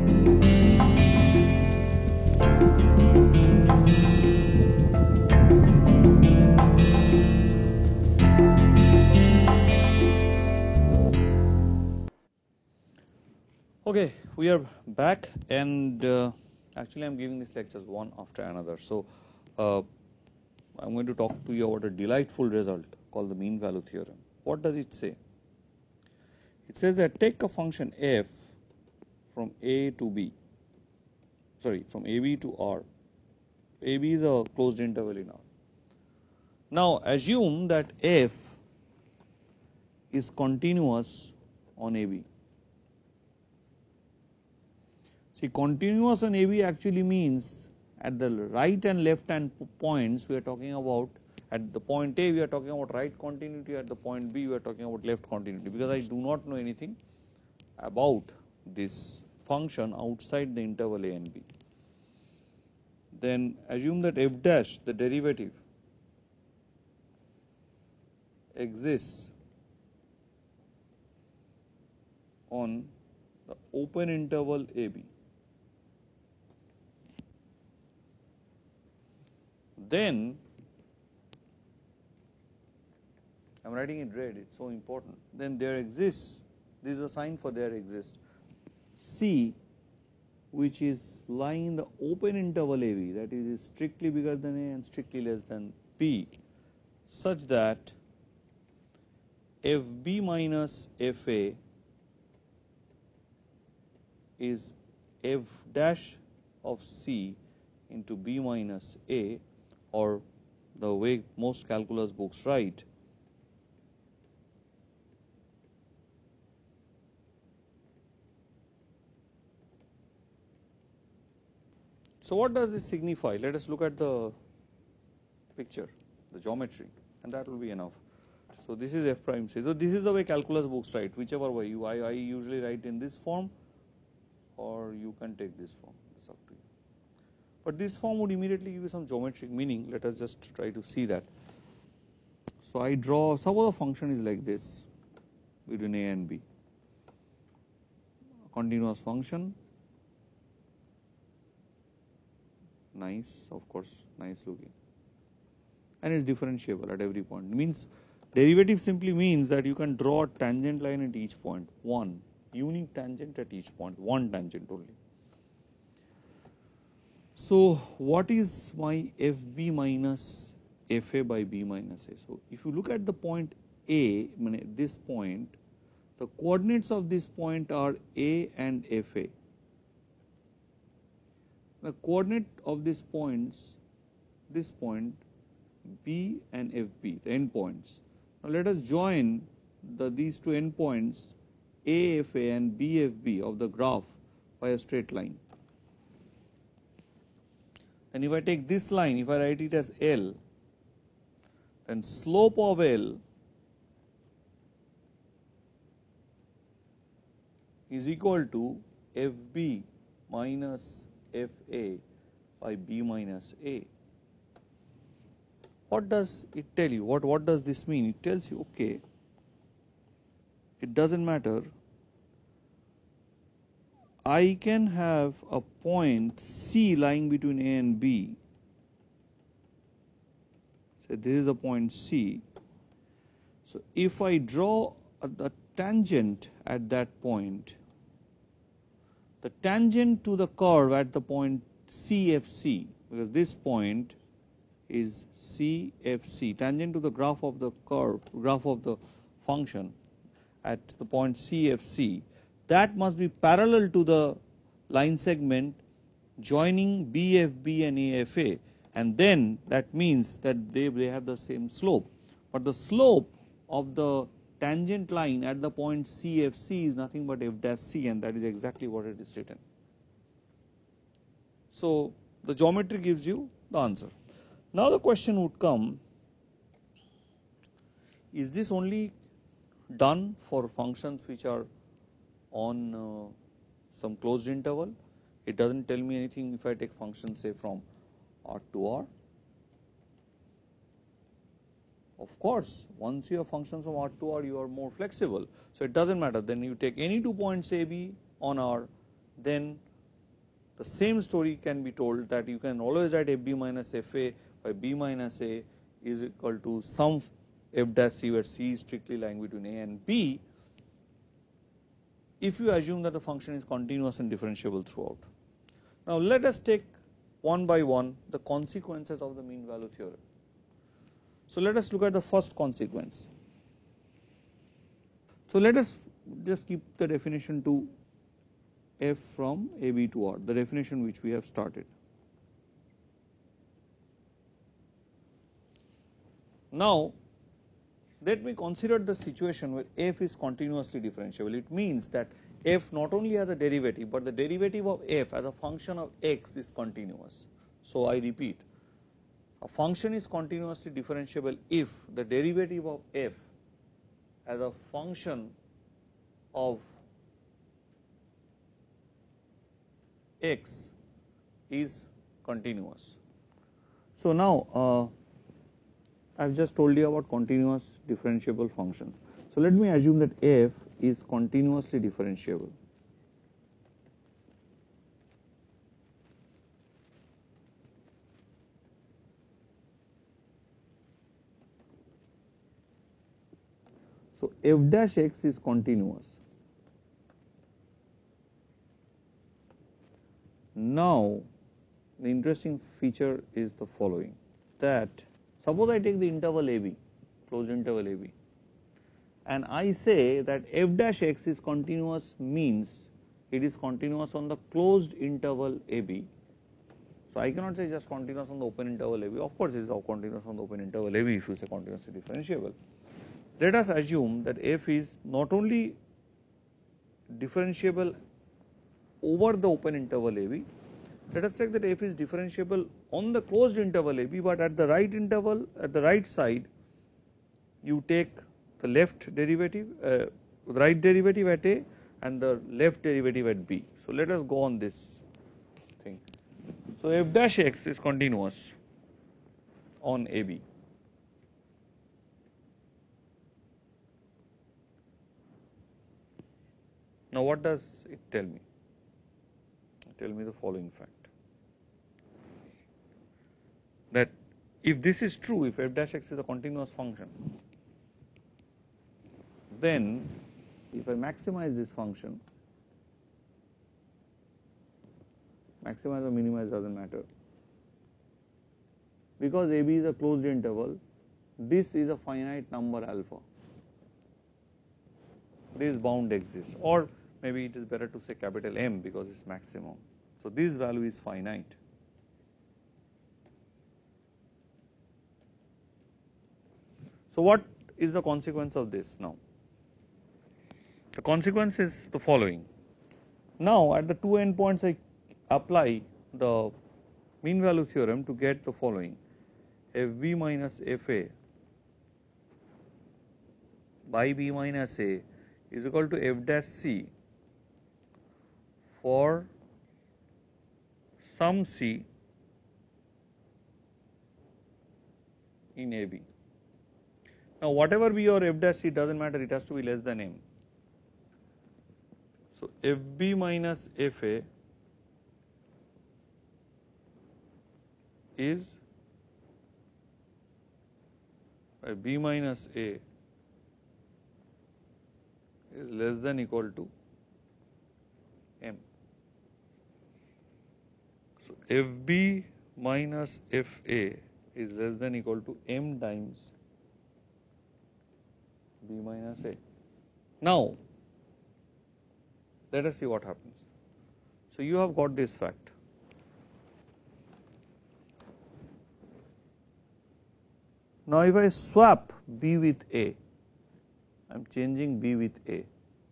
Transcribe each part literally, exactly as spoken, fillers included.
Okay, we are back, and uh, actually I am giving these lectures one after another. So, uh, I am going to talk to you about a delightful result called the mean value theorem. What does it say? It says that take a function f from a to b, sorry from ab to r. Ab is a closed interval in R. Now, assume that f is continuous on A B. See, continuous on A B actually means at the right and left hand points we are talking about, at the point A we are talking about right continuity, at the point B we are talking about left continuity, because I do not know anything about this function outside the interval A and B. Then assume that f dash, the derivative, exists on the open interval A B. Then I am writing in red, it is so important. Then there exists, this is a sign for there exists, C which is lying in the open interval A B, that is strictly bigger than A and strictly less than B, such that F B minus F A is F dash of C into B minus A, or the way most calculus books write, so what does this signify? Let us look at the picture, the geometry, and that will be enough. So this is f prime C. So this is the way calculus books write, whichever way you, I, I usually write in this form, or you can take this form, it's up to you. But this form would immediately give you some geometric meaning. Let us just try to see that. So I draw, suppose the function is like this between A and B, a continuous function, nice, of course, nice looking, and it is differentiable at every point. It means derivative simply means that you can draw a tangent line at each point, one unique tangent at each point, one tangent only. So what is my F B minus F A by B minus A? So if you look at the point A, this point, the coordinates of this point are A and F A. The coordinate of these points, this point B and F B, the endpoints. Now let us join the these two endpoints A F A and B F B of the graph by a straight line. And if I take this line, if I write it as L, then slope of L is equal to F B minus F A by B minus A. What does it tell you? What, what does this mean? It tells you, okay, it does not matter, I can have a point C lying between A and B. So this is the point C. So if I draw the tangent at that point, the tangent to the curve at the point C F C, because this point is C F C, tangent to the graph of the curve, graph of the function at the point C F C, that must be parallel to the line segment joining B F B and A F A, and then that means that they, they have the same slope. But the slope of the tangent line at the point C F C is nothing but f dash C, and that is exactly what it is written. So the geometry gives you the answer. Now the question would come, is this only done for functions which are on uh, some closed interval? It does not tell me anything if I take functions say from R to R. Of course, once you have functions from R to R, you are more flexible. So it does not matter, then you take any two points A B on R, then the same story can be told that you can always write f b minus f a by b minus a is equal to some f dash c where c is strictly lying between a and b, if you assume that the function is continuous and differentiable throughout. Now, let us take one by one the consequences of the mean value theorem. So, let us look at the first consequence. So, let us just keep the definition to f from a b to r, the definition which we have started. Now, let me consider the situation where f is continuously differentiable. It means that f not only has a derivative, but the derivative of f as a function of x is continuous. So, I repeat, a function is continuously differentiable if the derivative of f as a function of x is continuous. So, now uh, I have just told you about continuous differentiable function. So, let me assume that f is continuously differentiable. So, f dash x is continuous. Now, the interesting feature is the following, that suppose I take the interval a b, closed interval a b, and I say that f dash x is continuous, means it is continuous on the closed interval a b. So, I cannot say just continuous on the open interval a b, of course, it is continuous on the open interval a b if you say continuously differentiable. Let us assume that f is not only differentiable over the open interval a b, let us take that f is differentiable on the closed interval a b, but at the right interval, at the right side you take the left derivative, uh, right derivative at a and the left derivative at b. So, let us go on this thing. So, f dash x is continuous on a b. Now, what does it tell me? Tell me the following fact, that if this is true, if f dash x is a continuous function, then if I maximize this function, maximize or minimize does not matter, because a b is a closed interval, this is a finite number alpha, this bound exists, or maybe it is better to say capital M because it is maximum. So, this value is finite. So, what is the consequence of this now? The consequence is the following. Now, at the two endpoints I apply the mean value theorem to get the following, f b minus f a by b minus a is equal to f dash c for some c in a b. Now, whatever be your f dash c, does not matter, it has to be less than m. So, f b minus f a is by b minus a is less than equal to m. So, f b minus f a is less than equal to m times b minus a. Now, let us see what happens. So, you have got this fact. Now, if I swap b with a, I am changing b with a,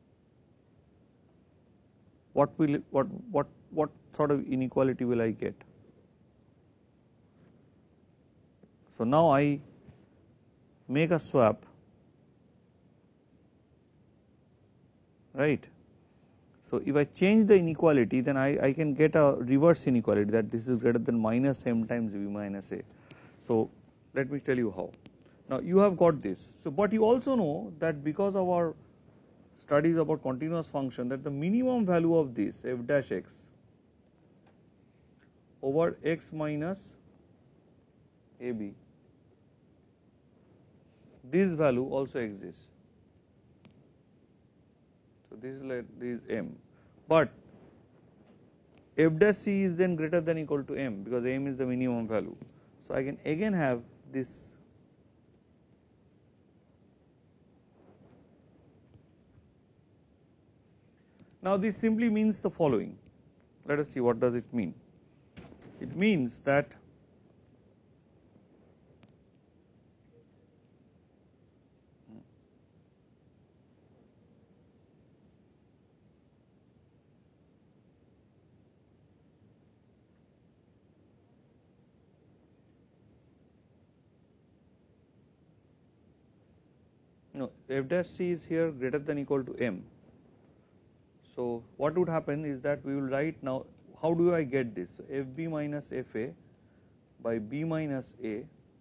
what will what what what sort of inequality will I get? So, now I make a swap, right. So, if I change the inequality, then I, I can get a reverse inequality, that this is greater than minus m times b minus a. So, let me tell you how. Now, you have got this. So, but you also know that because of our studies about continuous function, that the minimum value of this f dash x over x minus A B. This value also exists. So this is like this is m, but f dash c is then greater than equal to m because m is the minimum value. So I can again have this now. This simply means the following. Let us see what does it mean. It means that no, f dash c is here greater than equal to m. So what would happen is that we will write now, how do I get this? So f b minus f a by b minus a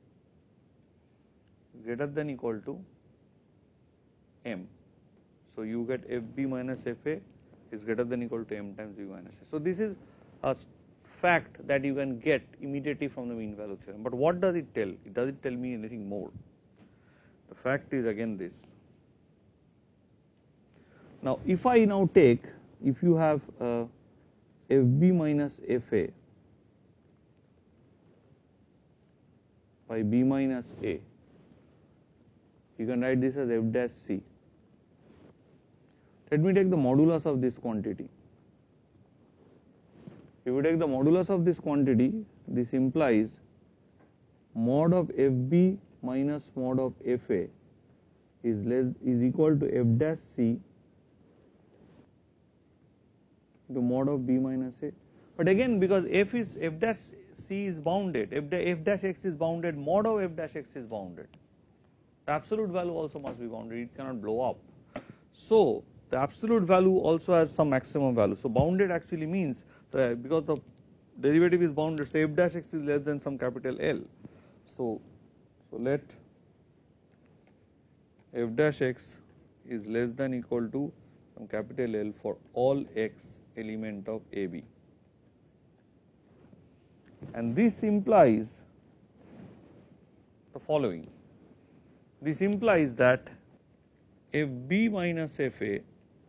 greater than equal to m. So you get f b minus f a is greater than equal to m times b minus a. So this is a fact that you can get immediately from the mean value theorem. But what does it tell? It doesn't tell me anything more. The fact is again this. Now if I now take, if you have uh, f b minus f a by b minus a, you can write this as f dash c. Let me take the modulus of this quantity. If you take the modulus of this quantity, this implies mod of f b minus mod of f a is less is equal to f dash c into mod of b minus a. But again, because f is f dash c is bounded, f, f dash x is bounded, mod of f dash x is bounded. The absolute value also must be bounded, it cannot blow up. So the absolute value also has some maximum value. So bounded actually means that because the derivative is bounded, so f dash x is less than some capital L. So, so let f dash x is less than equal to some capital L for all x element of A B. And this implies the following. This implies that f b minus f a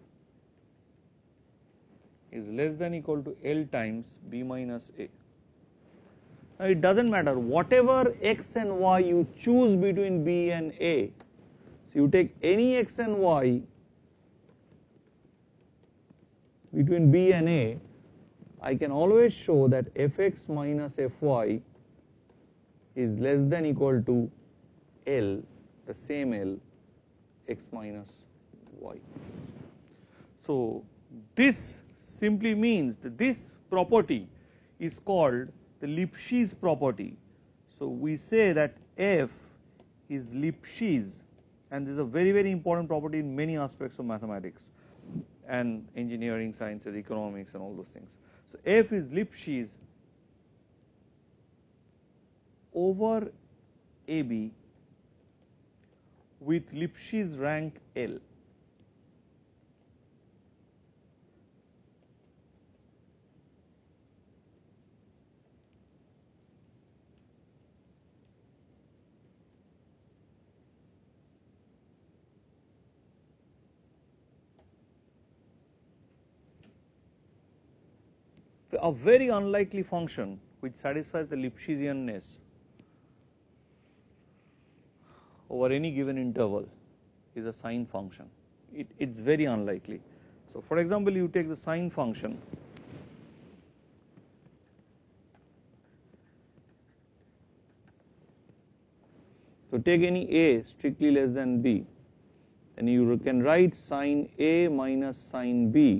is less than equal to L times b minus a. Now it does not matter whatever x and y you choose between b and a. So you take any x and y between b and a, I can always show that fx minus fy is less than equal to L, the same L, x minus y. So this simply means that this property is called the Lipschitz property. So we say that f is Lipschitz, and this is a very very important property in many aspects of mathematics and engineering sciences, economics and all those things. So f is Lipschitz over A B with Lipschitz rank L. A very unlikely function which satisfies the Lipschitzianness over any given interval is a sine function. It is very unlikely. So for example, you take the sine function so take any a strictly less than b, and you can write sine a minus sine b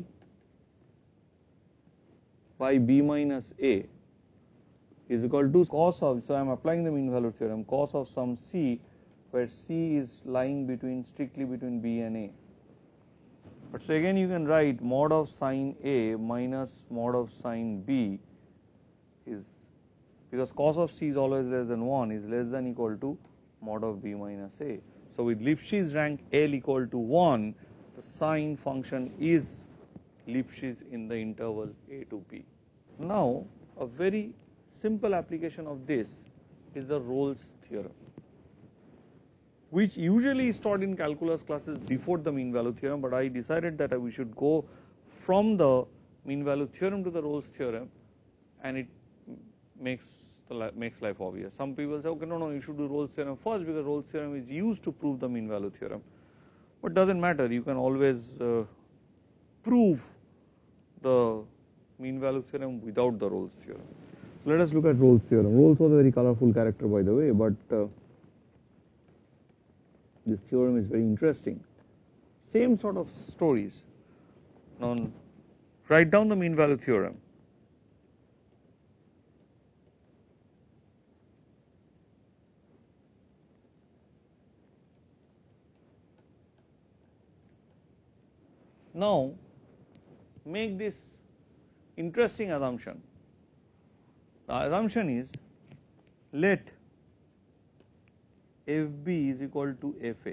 by b minus a is equal to cos of, so I am applying the mean value theorem, cos of some c where c is lying between strictly between b and a. But so again you can write mod of sine a minus mod of sine b is, because cos of c is always less than one, is less than equal to mod of b minus a. So with Lipschitz rank L equal to one, the sine function is Lipschitz in the interval a to b. Now a very simple application of this is the Rolle's theorem, which usually is taught in calculus classes before the mean value theorem, but I decided that we should go from the mean value theorem to the Rolle's theorem, and it makes the makes life obvious. Some people say, okay, no, no, you should do Rolle's theorem first because Rolle's theorem is used to prove the mean value theorem, but doesn't matter. You can always uh, prove the mean value theorem without the Rolle's theorem. So let us look at Rolle's theorem. Rolle's was a very colorful character, by the way, but uh, this theorem is very interesting. Same sort of stories. Now write down the mean value theorem. Now make this interesting assumption. The assumption is let F B is equal to F A.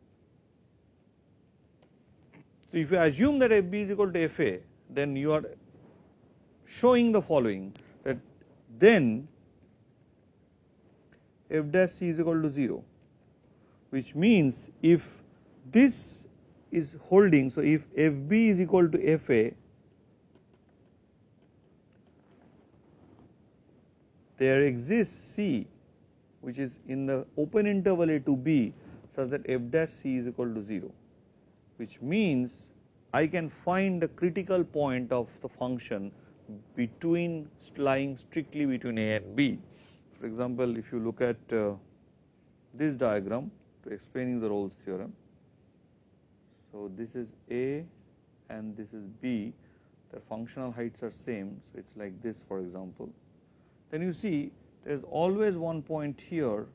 So if you assume that F B is equal to F A, then you are showing the following, that then F dash C is equal to zero, which means if this is holding, so if F B is equal to F A, there exists C which is in the open interval A to B such that F dash C is equal to zero, which means I can find the critical point of the function between lying strictly between A and B. For example, if you look at uh, this diagram to explaining the Rolle's theorem, so this is A and this is B, their functional heights are same, so it's like this for example. Then you see there is always one point here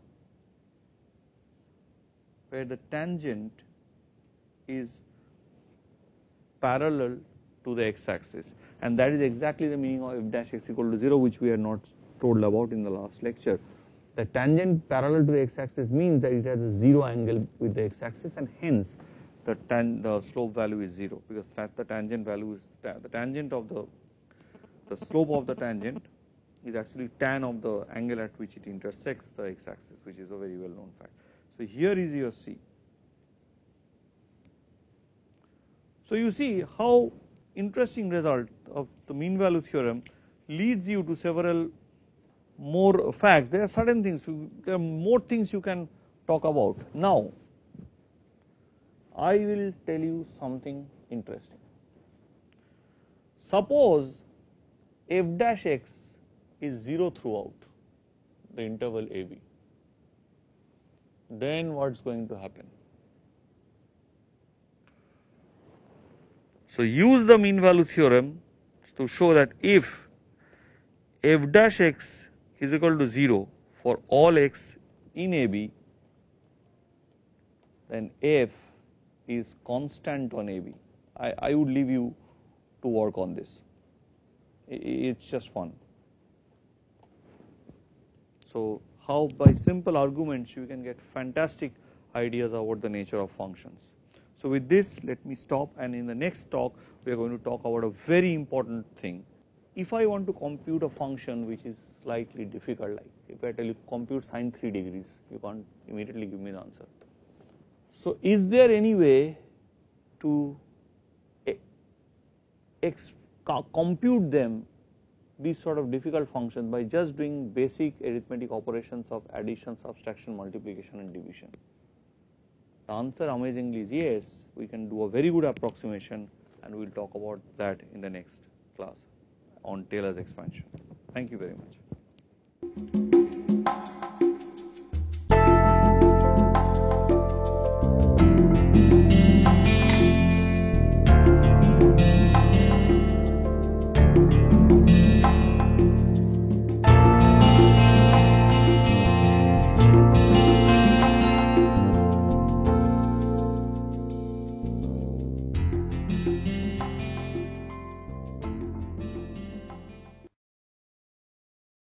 where the tangent is parallel to the x axis, and that is exactly the meaning of f dash x equal to zero, which we are not told about in the last lecture. The tangent parallel to the x axis means that it has a zero angle with the x axis, and hence the tan the slope value is zero, because that the tangent value is ta the tangent of the the slope of the tangent is actually tan of the angle at which it intersects the x axis, which is a very well known fact. So here is your C. So you see how interesting result of the mean value theorem leads you to several more facts. There are certain things, there are more things you can talk about. Now I will tell you something interesting. Suppose f dash x is zero throughout the interval A B, then what is going to happen? So use the mean value theorem to show that if f dash x is equal to zero for all x in A B, then f is constant on A B. I, I would leave you to work on this. It's just fun. So how by simple arguments you can get fantastic ideas about the nature of functions. So with this, let me stop, and in the next talk we are going to talk about a very important thing. If I want to compute a function which is slightly difficult, like if I tell you compute sine three degrees, you can't immediately give me the answer. So is there any way to ex compute them, these sort of difficult functions, by just doing basic arithmetic operations of addition, subtraction, multiplication and division? The answer amazingly is yes, we can do a very good approximation, and we will talk about that in the next class on Taylor's expansion. Thank you very much.